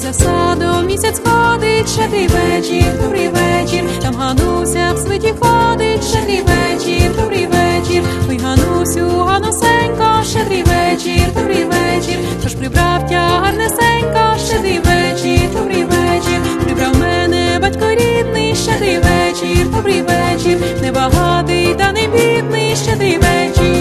за садом місяць ходить, щедрий вечір, добрий вечір. Там Гануся в світі ходить, щедрий вечір, добрий вечір. Ой, Ганусю, Ганусенька, щедрий вечір, добрий вечір. Тож прибрав тя гарнесенька, щедрий вечір, добрий вечір. Прибрав мене батько рідний, щедрий вечір, добрий вечір. Небагатий та не бідний, щедрий вечір.